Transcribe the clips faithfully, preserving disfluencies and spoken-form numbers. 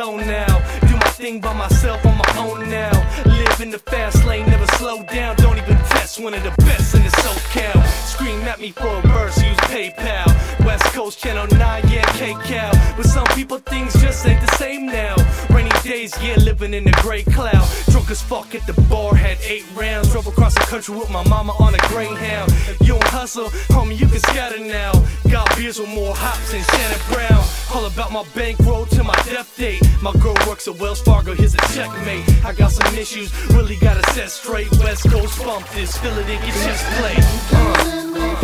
zone now. Do my thing by myself on my own now. Live in the fast lane, never slow down. Don't even test, one of the best in the SoCal. Scream at me for a verse, use PayPal. West Coast Channel nine, yeah, K-Cal. But some people things just ain't the same now. Rainy days, yeah, living in a gray cloud. Drunk as fuck at the bar, had eight rounds. Drove across the country with my mama on a Greyhound. You don't hustle, homie, you can scatter now. Got beers with more hops than Shannon Brown. All about my bankroll to my death date. My girl works at Wells Fargo, here's a checkmate. I got some issues, really gotta set straight. West Coast bump this, feel it in your chest plate. Uh.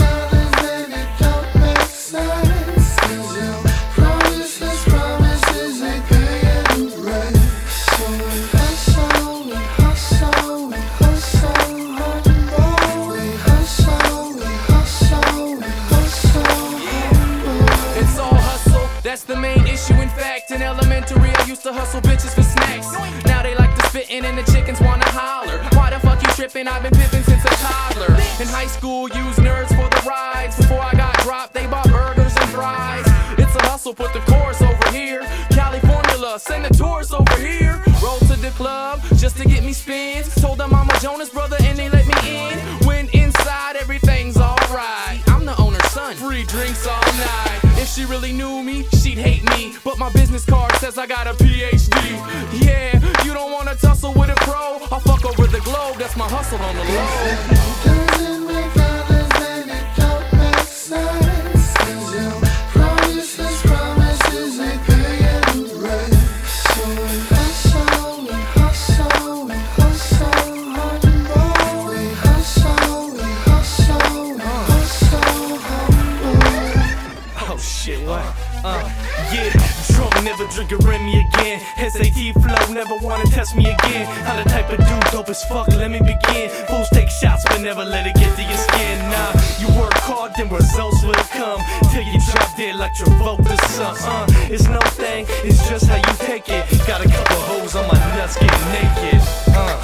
That's the main issue, in fact. In elementary, I used to hustle bitches for snacks. Now they like to spittin' and the chickens wanna holler. Why the fuck you trippin'? I've been pimpin' since a toddler. In high school, used nerds for the rides. Before I got dropped, they bought burgers and fries. It's a hustle, put the chorus over here. Cali formula, send the tourists over here. Roll to the club, just to get me spins. Told them I'm a Jonas brother and they let me in. When inside, everything's alright. I'm the owner's son, free drinks all night. If she really knew me, she'd hate me. But my business card says I got a P H D. Yeah, you don't wanna tussle with a pro. I'll fuck over the globe, that's my hustle on the low. Doesn't make dollars and it don't make sense. Cause your promises, promises ain't paying rent. So we hustle, we hustle, we hustle hard and bold. We hustle, we hustle, we hustle hard and bold. Oh shit, what? Uh, yeah, drunk, never drink a Remy again. S A T flow, never wanna test me again. I'm the type of dude, dope as fuck, let me begin. Fools take shots, but never let it get to your skin. Nah, you work hard, then results will come. Till you drop dead like your vote or something. Uh, it's no thing, it's just how you take it. Got a couple hoes on my nuts getting naked. Uh.